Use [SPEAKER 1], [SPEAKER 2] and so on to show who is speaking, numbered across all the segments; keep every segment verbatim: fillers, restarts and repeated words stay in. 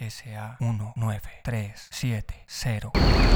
[SPEAKER 1] S A uno nueve tres siete cero.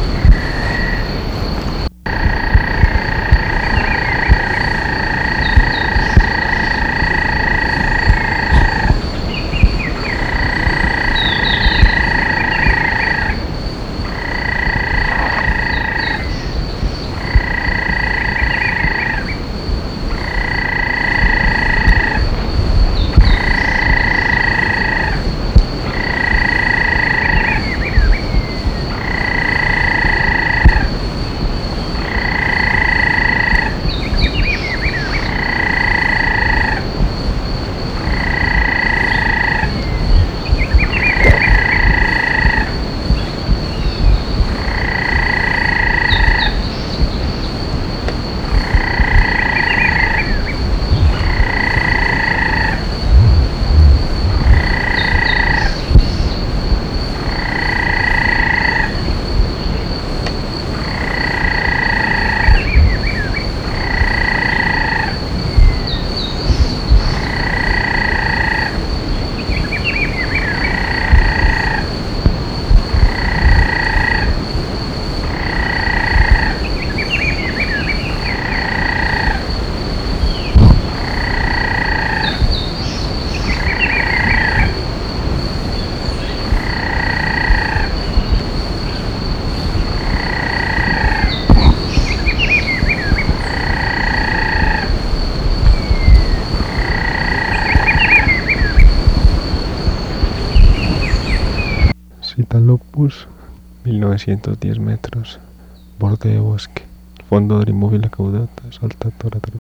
[SPEAKER 2] Citalopus, mil novecientos diez metros, borde de bosque, fondo del inmóvil caudata, saltatora.